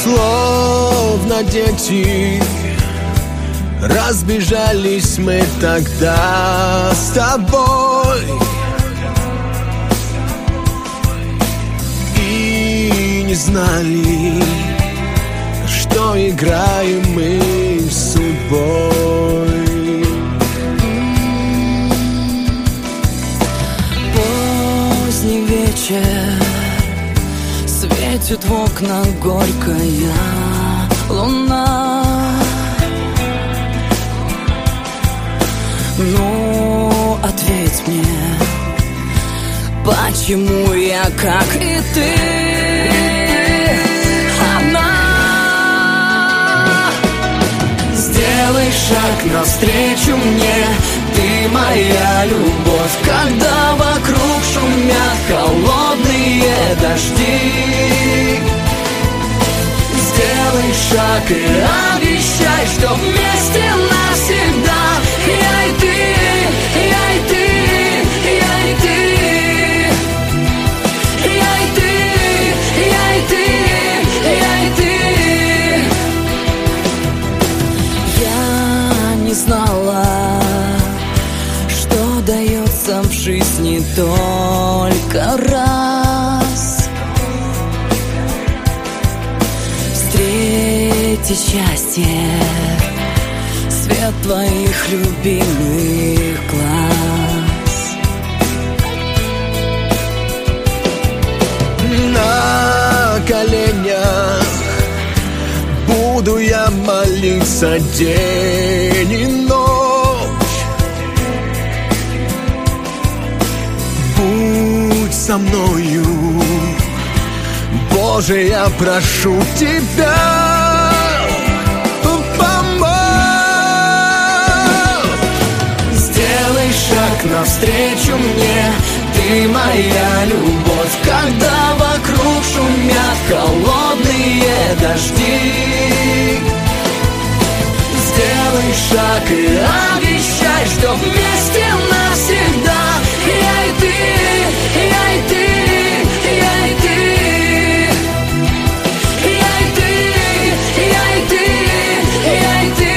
Словно дети разбежались мы тогда с тобой, и не знали, что играем мы с судьбой. Поздний вечер, светит в окна горькая луна. Ну, ответь мне, почему я, как и ты, одна? Сделай шаг навстречу мне, ты моя любовь, когда вокруг шумят холодные дожди. Сделай шаг и обещай, что вместе навсегда. Я и ты, я и ты, я и ты, я и ты, я и ты, я и ты. Я не знала, что дается в жизни только раз. Встретить счастье, свет твоих любимых глаз. На коленях буду я молиться день и ночь. Будь со мною, Боже, я прошу тебя. Шаг навстречу мне, ты моя любовь, когда вокруг шумят холодные дожди. Сделай шаг и обещай, что вместе навсегда. Я и ты, я и ты, я и ты, я и ты, я и ты, я и ты.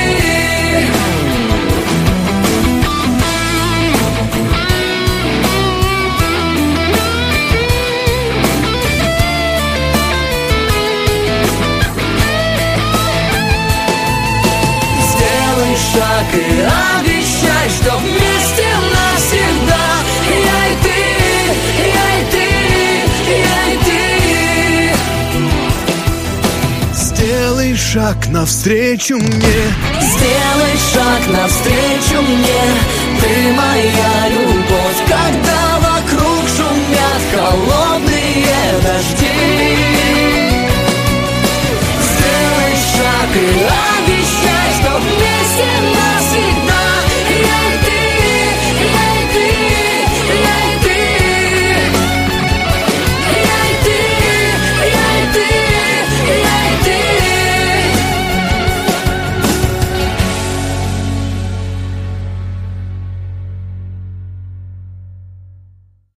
Шаг и обещай, что вместе навсегда. Я и ты, я и ты, я и ты. Сделай шаг навстречу мне, сделай шаг навстречу мне, ты моя любовь, когда вокруг шумят холодные дожди. Сделай шаг и